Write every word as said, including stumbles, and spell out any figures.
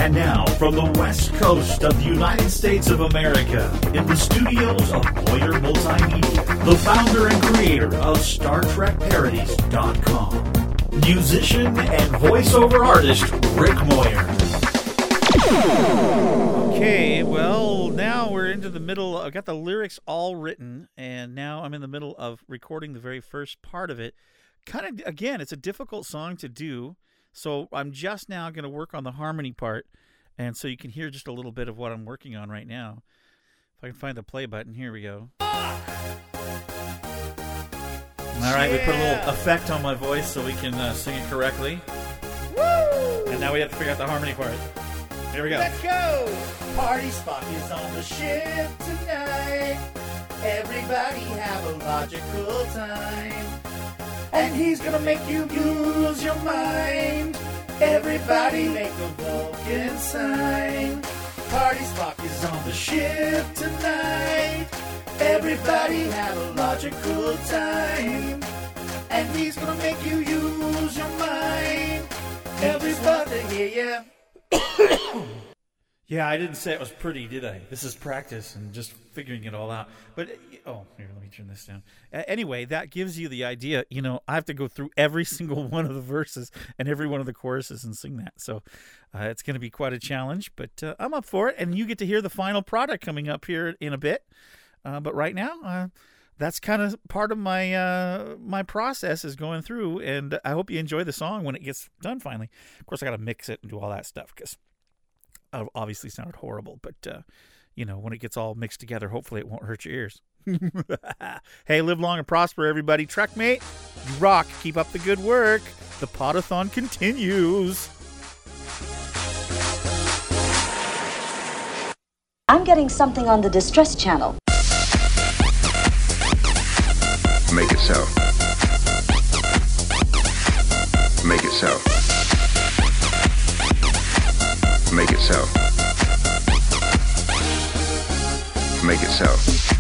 And now, from the west coast of the United States of America, in the studios of Moyer Multimedia, the founder and creator of Star Trek Parodies dot com, musician and voiceover artist Rick Moyer. Okay, well, now we're into the middle. I've got the lyrics all written, and now I'm in the middle of recording the very first part of it. Kind of, again, it's a difficult song to do, so I'm just now going to work on the harmony part, and so you can hear just a little bit of what I'm working on right now. If I can find the play button, here we go. All right, we put a little effect on my voice so we can uh, sing it correctly. Woo! And now we have to figure out the harmony part. Here we go. Let's go! Party Spock is on the ship tonight. Everybody have a logical time. And he's gonna make you lose your mind. Everybody make a Vulcan sign. Party Spock is on the ship tonight. Everybody have a logical time. And he's gonna make you use your mind. Everybody hear ya. Yeah, I didn't say it was pretty, did I? This is practice and just figuring it all out. But, oh, here, let me turn this down. Uh, anyway, that gives you the idea. You know, I have to go through every single one of the verses and every one of the choruses and sing that. So uh, it's going to be quite a challenge, but uh, I'm up for it. And you get to hear the final product coming up here in a bit. Uh, but right now, uh, that's kind of part of my uh, my process is going through. And I hope you enjoy the song when it gets done finally. Of course, I got to mix it and do all that stuff because it obviously sounded horrible, but, uh, you know, when it gets all mixed together, hopefully it won't hurt your ears. Hey, live long and prosper, everybody. Trekmate, you rock. Keep up the good work. The Podathon continues. I'm getting something on the distress channel. Make it so. Make it so. Make it so. Make it so.